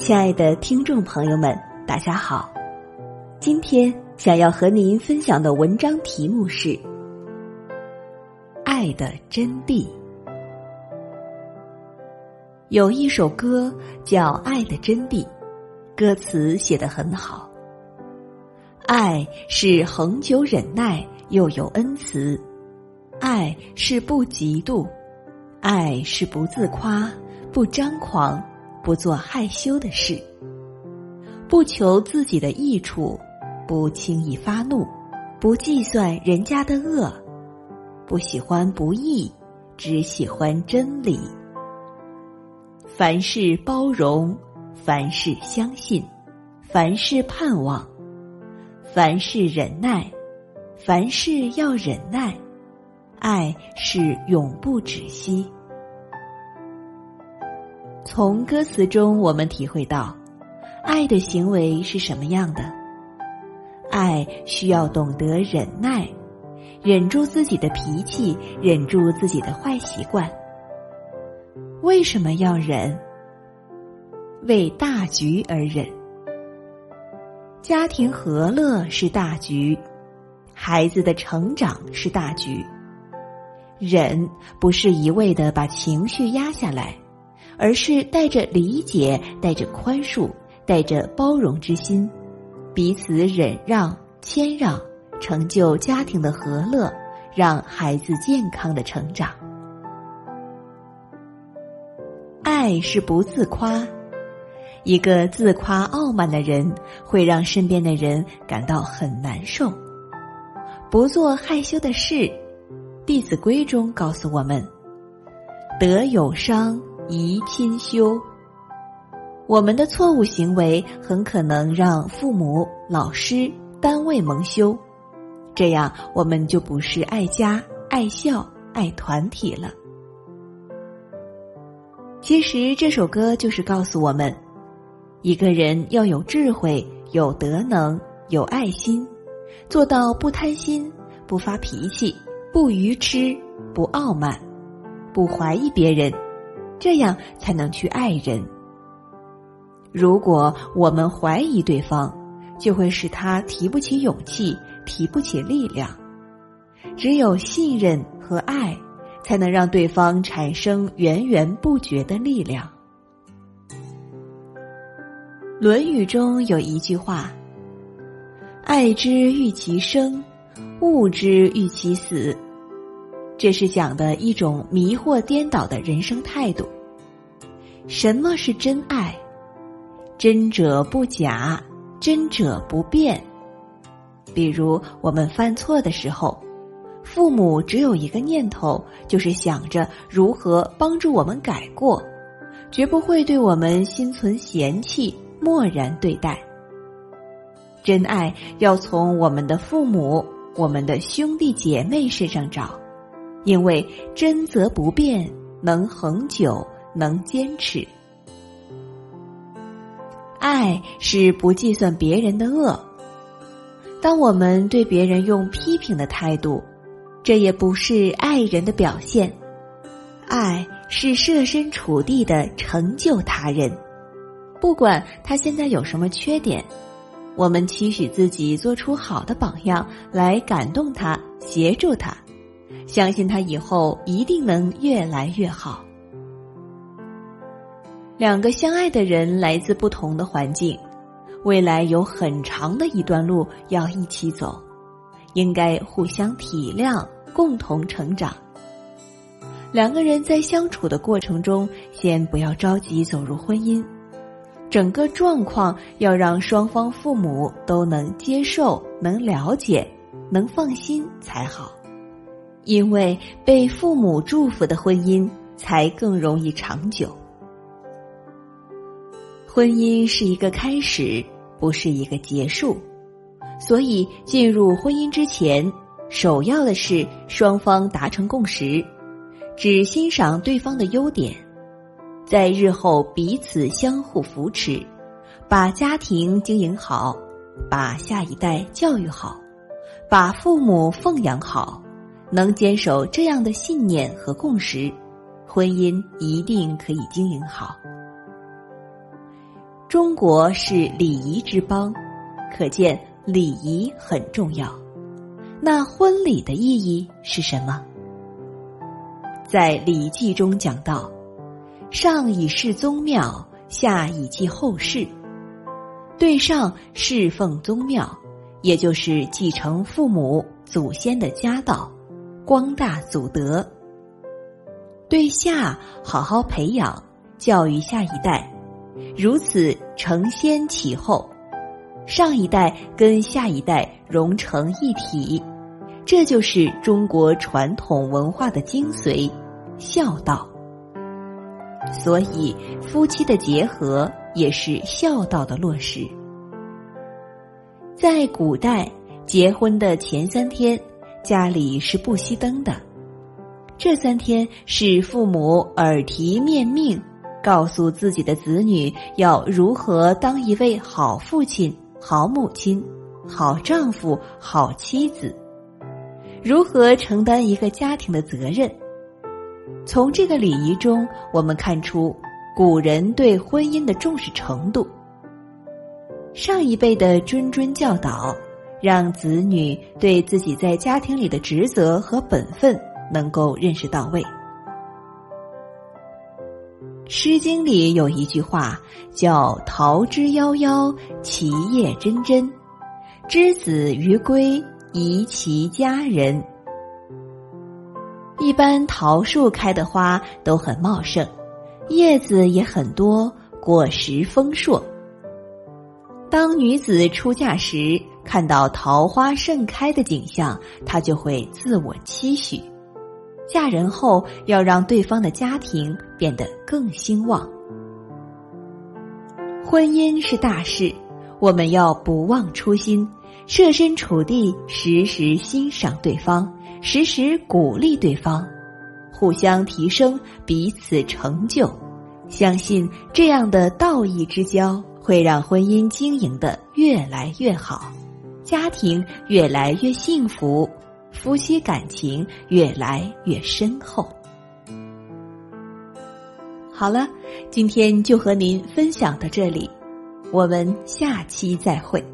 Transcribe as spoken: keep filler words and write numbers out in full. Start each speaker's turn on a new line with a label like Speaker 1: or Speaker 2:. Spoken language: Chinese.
Speaker 1: 亲爱的听众朋友们，大家好。今天想要和您分享的文章题目是爱的真谛。有一首歌叫《爱的真谛》，歌词写得很好。爱是恒久忍耐，又有恩慈；爱是不嫉妒；爱是不自夸，不张狂，不做害羞的事，不求自己的益处，不轻易发怒，不计算人家的恶，不喜欢不义，只喜欢真理。凡事包容，凡事相信，凡事盼望，凡事忍耐，凡事要忍耐，爱是永不止息。从歌词中我们体会到，爱的行为是什么样的？爱需要懂得忍耐，忍住自己的脾气，忍住自己的坏习惯。为什么要忍？为大局而忍。家庭和乐是大局，孩子的成长是大局。忍不是一味地把情绪压下来，而是带着理解，带着宽恕，带着包容之心，彼此忍让谦让，成就家庭的和乐，让孩子健康的成长。爱是不自夸，一个自夸傲慢的人会让身边的人感到很难受。不做害羞的事，《弟子规》中告诉我们，德有伤，贻亲羞。我们的错误行为很可能让父母、老师、单位蒙羞，这样我们就不是爱家、爱校、爱团体了。其实这首歌就是告诉我们，一个人要有智慧，有德能，有爱心，做到不贪心，不发脾气，不愚痴，不傲慢，不怀疑别人，这样才能去爱人。如果我们怀疑对方，就会使他提不起勇气，提不起力量。只有信任和爱，才能让对方产生源源不绝的力量。《论语》中有一句话，爱之欲其生，恶之欲其死。这是讲的一种迷惑颠倒的人生态度。什么是真爱？真者不假，真者不变。比如我们犯错的时候，父母只有一个念头，就是想着如何帮助我们改过，绝不会对我们心存嫌弃，漠然对待。真爱要从我们的父母、我们的兄弟姐妹身上找，因为真则不变，能恒久，能坚持。爱是不计算别人的恶。当我们对别人用批评的态度，这也不是爱人的表现。爱是设身处地的成就他人，不管他现在有什么缺点，我们期许自己做出好的榜样来感动他，协助他，相信他以后一定能越来越好。两个相爱的人来自不同的环境，未来有很长的一段路要一起走，应该互相体谅，共同成长。两个人在相处的过程中，先不要着急走入婚姻，整个状况要让双方父母都能接受，能了解，能放心才好。因为被父母祝福的婚姻才更容易长久。婚姻是一个开始，不是一个结束，所以进入婚姻之前，首要的是双方达成共识，只欣赏对方的优点，在日后彼此相互扶持，把家庭经营好，把下一代教育好，把父母奉养好，能坚守这样的信念和共识，婚姻一定可以经营好。 中国是礼仪之邦，可见礼仪很重要。那婚礼的意义是什么？在《礼记》中讲到，上以事宗庙，下以继后事。对上侍奉宗庙，也就是继承父母祖先的家道，光大祖德。对下好好培养教育下一代，如此承先启后，上一代跟下一代融成一体，这就是中国传统文化的精髓，孝道。所以夫妻的结合也是孝道的落实。在古代，结婚的前三天，家里是不熄灯的。这三天是父母耳提面命，告诉自己的子女要如何当一位好父亲、好母亲、好丈夫、好妻子，如何承担一个家庭的责任。从这个礼仪中，我们看出古人对婚姻的重视程度。上一辈的谆谆教导，让子女对自己在家庭里的职责和本分能够认识到位。诗经里有一句话叫桃之夭夭，其叶蓁蓁，之子于归，宜其家人。一般桃树开的花都很茂盛，叶子也很多，果实丰硕。当女子出嫁时，看到桃花盛开的景象，她就会自我期许，嫁人后要让对方的家庭变得更兴旺。婚姻是大事，我们要不忘初心，设身处地，时时欣赏对方，时时鼓励对方，互相提升，彼此成就。相信这样的道义之交会让婚姻经营得越来越好，家庭越来越幸福，夫妻感情越来越深厚。好了，今天就和您分享到这里，我们下期再会。